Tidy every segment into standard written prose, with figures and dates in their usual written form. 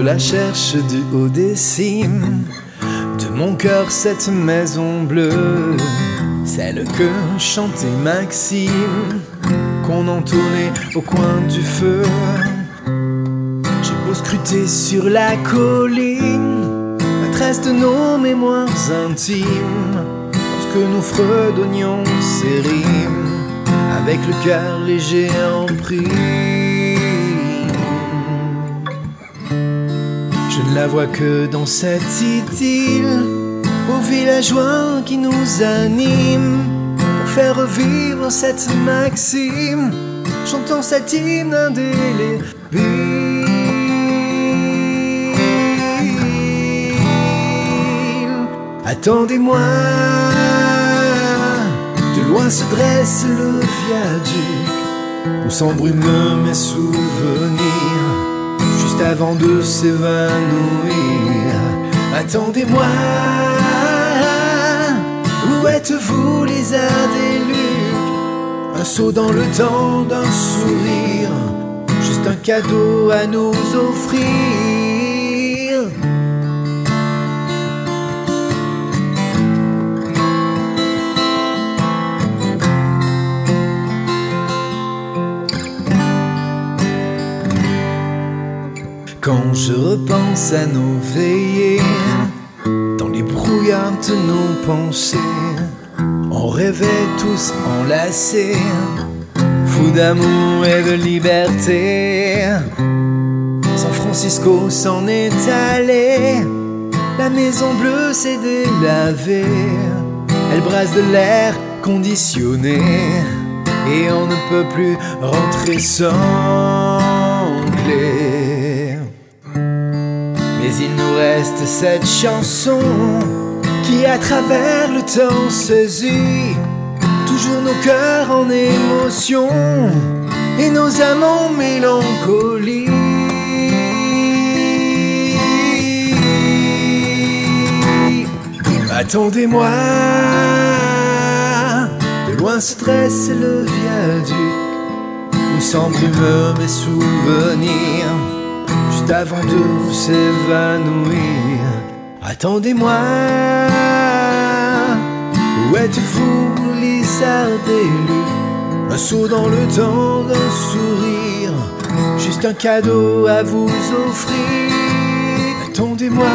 la cherche du haut des cimes de mon cœur, cette maison bleue, celle que chantait Maxime, qu'on entonnait au coin du feu. J'ai beau scruter sur la colline, maîtresse de nos mémoires intimes, lorsque nous fredonnions ces rimes, avec le cœur léger en prime. Je ne la vois que dans cette idylle, aux villageois qui nous animent, pour faire revivre cette maxime, chantant cet hymne indélébile. Attendez-moi, de loin se dresse le viaduc, où s'embrument mes souvenirs, juste avant de s'évanouir. Attendez-moi, où êtes-vous les arts des lucs? Un saut dans le temps d'un sourire, juste un cadeau à nous offrir. Quand je repense à nos veillées, dans les brouillards de nos pensées, on rêvait tous enlacés, fous d'amour et de liberté. San Francisco s'en est allé, la maison bleue s'est délavée, elle brasse de l'air conditionné, et on ne peut plus rentrer sans clé. Mais il nous reste cette chanson qui à travers le temps saisit toujours nos cœurs en émotion et nos âmes en mélancolie. Attendez-moi, de loin se dresse le viaduc, où s'embrument mes souvenirs, juste avant de s'évanouir. Attendez-moi, où êtes-vous les arts des lucs? Un saut dans le temps d'un sourire, juste un cadeau à vous offrir. Attendez-moi,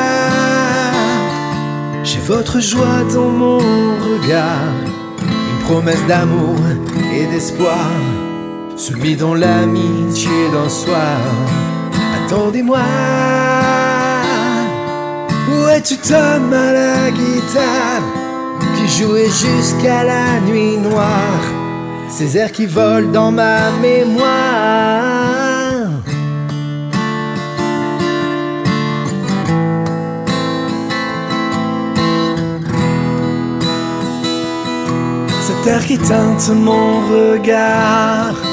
j'ai votre joie dans mon regard, une promesse d'amour et d'espoir, celui dans l'amitié d'un soir. Attendez-moi, où es-tu Tom à la guitare, qui jouait jusqu'à la nuit noire, ces airs qui volent dans ma mémoire. Cet air qui teinte mon regard,